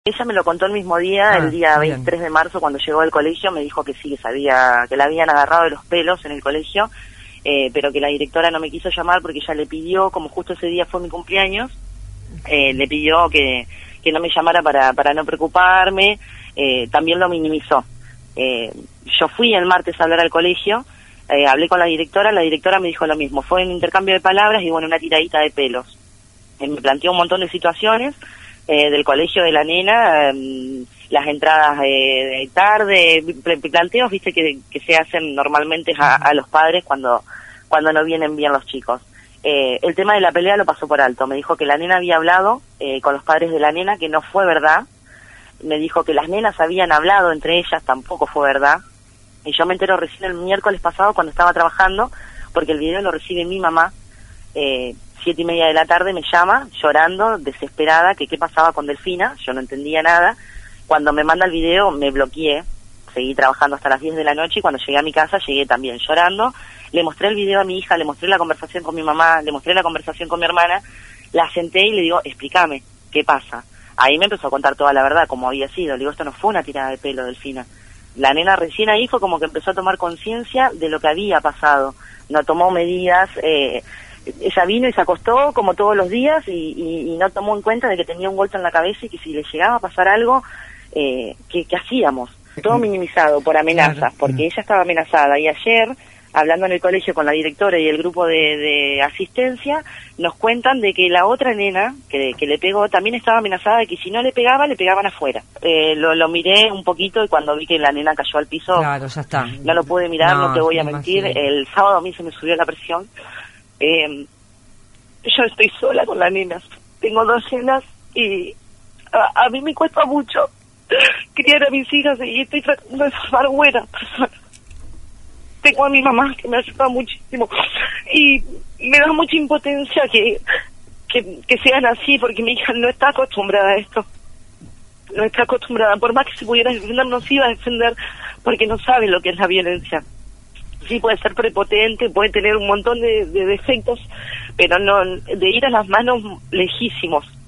Ella me lo contó el mismo día, el día 23 de marzo, cuando llegó del colegio, me dijo que sí, que sabía, que la habían agarrado de los pelos en el colegio, pero que la directora no me quiso llamar porque ella le pidió, como justo ese día fue mi cumpleaños, le pidió que no me llamara para no preocuparme, también lo minimizó. Yo fui el martes a hablar al colegio, hablé con la directora me dijo lo mismo, fue un intercambio de palabras y bueno, una tiradita de pelos. Me planteó un montón de situaciones, del colegio de la nena, las entradas de tarde, planteos, viste, que se hacen normalmente a los padres cuando no vienen bien los chicos. El tema de la pelea lo pasó por alto, me dijo que la nena había hablado con los padres de la nena, que no fue verdad, me dijo que las nenas habían hablado entre ellas, tampoco fue verdad, y yo me entero recién el miércoles pasado cuando estaba trabajando, porque el video lo recibe mi mamá, 7:30 de la tarde me llama, llorando, desesperada, que qué pasaba con Delfina, yo no entendía nada. Cuando me manda el video me bloqueé, seguí trabajando hasta las 10 de la noche y cuando llegué a mi casa llegué también llorando. Le mostré el video a mi hija, le mostré la conversación con mi mamá, le mostré la conversación con mi hermana, la senté y le digo, explícame, ¿qué pasa? Ahí me empezó a contar toda la verdad, cómo había sido. Le digo, esto no fue una tirada de pelo, Delfina. La nena recién ahí fue como que empezó a tomar conciencia de lo que había pasado. No tomó medidas, ella vino y se acostó como todos los días y no tomó en cuenta de que tenía un golpe en la cabeza y que si le llegaba a pasar algo, ¿qué hacíamos? Todo minimizado por amenazas, porque ella estaba amenazada. Y ayer, hablando en el colegio con la directora y el grupo de asistencia, nos cuentan de que la otra nena que le pegó también estaba amenazada de que si no le pegaba, le pegaban afuera. Lo miré un poquito y cuando vi que la nena cayó al piso, claro, ya está. No lo pude mirar, no te voy a mentir. El sábado a mí se me subió la presión. Yo estoy sola con las nenas, tengo 2 nenas y a mí me cuesta mucho criar a mis hijas y estoy tratando de formar buenas personas. Tengo a mi mamá que me ayuda muchísimo y me da mucha impotencia que sean así porque mi hija no está acostumbrada a esto, no está acostumbrada, por más que se pudiera defender no se iba a defender porque no sabe lo que es la violencia. Sí, puede ser prepotente, puede tener un montón de defectos, pero no de ir a las manos lejísimos.